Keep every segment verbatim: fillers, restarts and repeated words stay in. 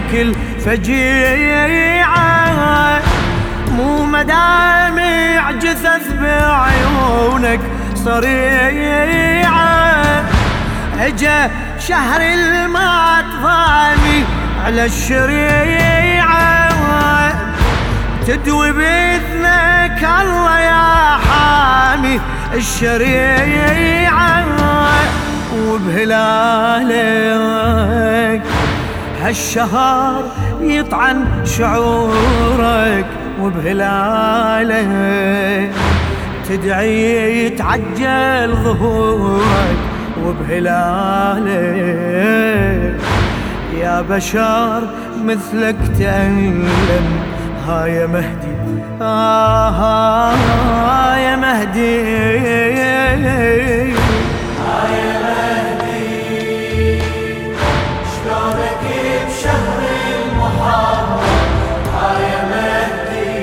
كل فجيعة، مو مدامع جثث بعيونك صريعة. اجا شهر المات ضامي على الشريعة، تدوي بإذنك الله يا حامي الشريعة. وبهلالك هالشهر يطعن شعورك، وبهلالك تدعي يتعجل ظهورك، وبهلالك يا بشر مثلك تألم. ها يا مهدي آه ها يا مهدي، ها يا مهدي شلونك بشهر المحرم. ها يا مهدي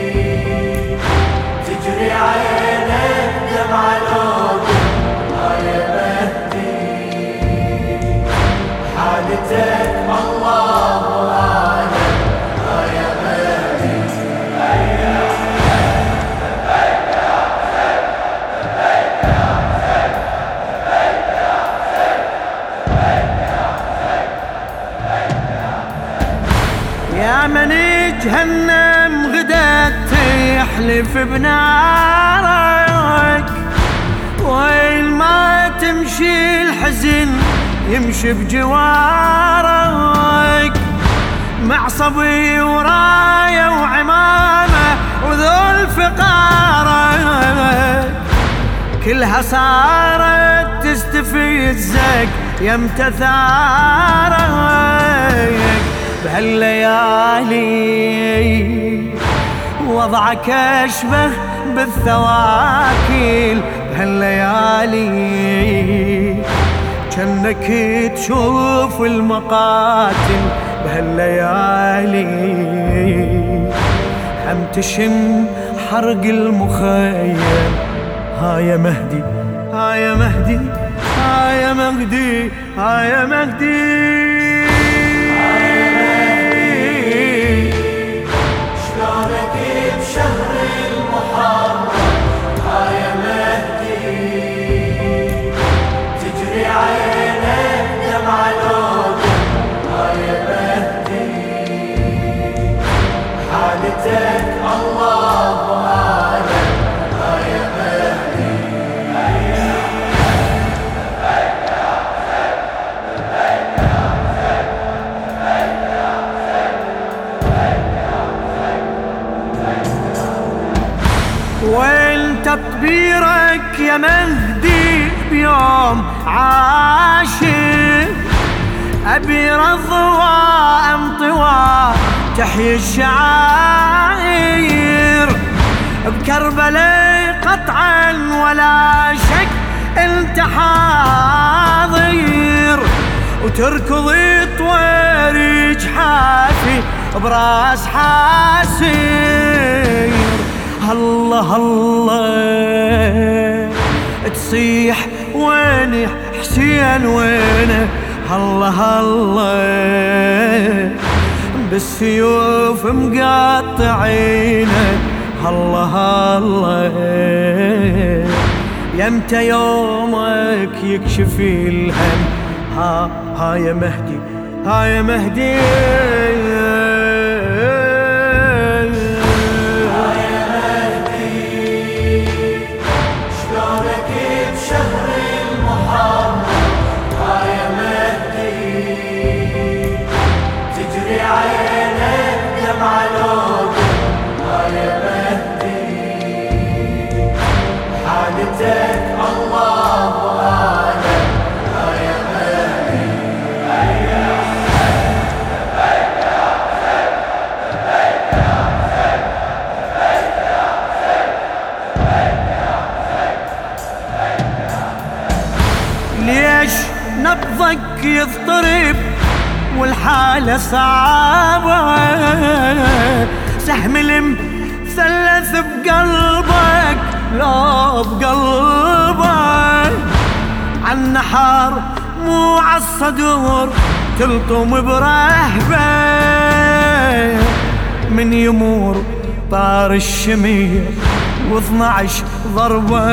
تجري عينك دمع لوطن. ها يا مهدي حالتك الله أعلم. ها يا مهدي يا من جهنم غدت يحلف بنارك، وين ما تمشي الحزن يمشي بجوارك. مع صبي وراية وعمامة وذول فقارك، كلها صارت تستفزك يمتى ثارك. بهالليالي وضعك أشبه بالثواكيل، بهالليالي جنك تشوف المقاتل، بهالليالي هم تشم حرق المخيم. ها يا مهدي ها يا مهدي ها يا مهدي ها يا مهدي. شلونك بشهر المحرم. ها يا مهدي تجري عينك دمع لوطن. ها يا مهدي حالتك الله أعلم. ها يا مهدي وين تطبيرك يا مهدي بيوم عاشر؟ أبي رضوى أمطوى تحيي الشعائر، بكربلاء قطعا ولا شك انت حاضر، وتركض طوير جحافي براس حاسير. الله الله تصيح وين حسين وينه؟ الله الله بالسيوف مقطعينه. الله الله يمتى يومك يكشف الهم؟ ها ها يا مهدي ها يا مهدي. ليش نبضك يضطرب والحالة صعبة؟ سهم المثلث بقلبك لو بقلبك، عالنحر مو عالصدور تلطم برهبة من يمور طار الشمير واثنعش ضربة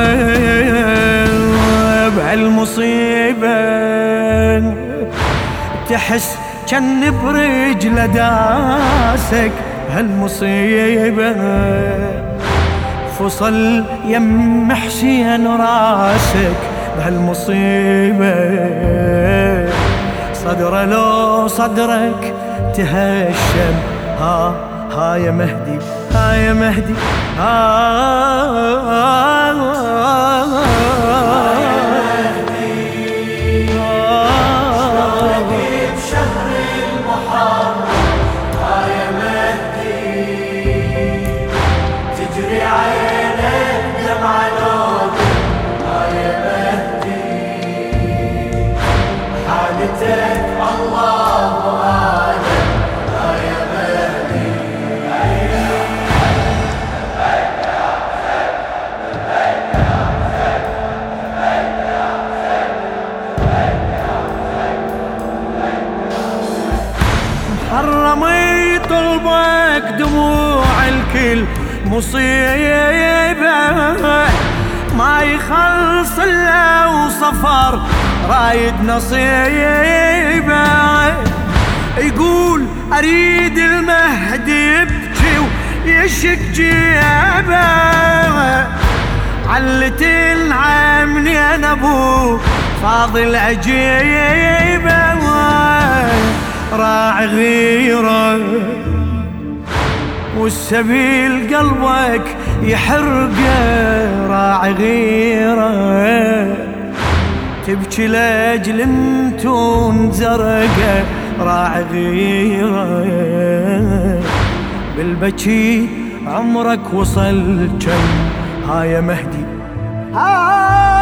بهالمصيبة تحس كان برجل داسك بهالمصيبة فصل يم حسين راسك بهالمصيبة صدره لو صدرك تهشم ها ها يا مهدي ها يا مهدي ها, ها, ها, ها حرمي طلبك دموع الكل مصيبة ما يخلص الا وصفر رايد نصيبة يقول اريد المهدي يبكي ويشك جيبه علت العمني انا ابو فاضل عجيبه راعي غيره والسبيل قلبك يحرقه راعي غيره تبكي لاجل انتون زرقه راعي غيره بالبكي عمرك وصل كم ها يا مهدي ها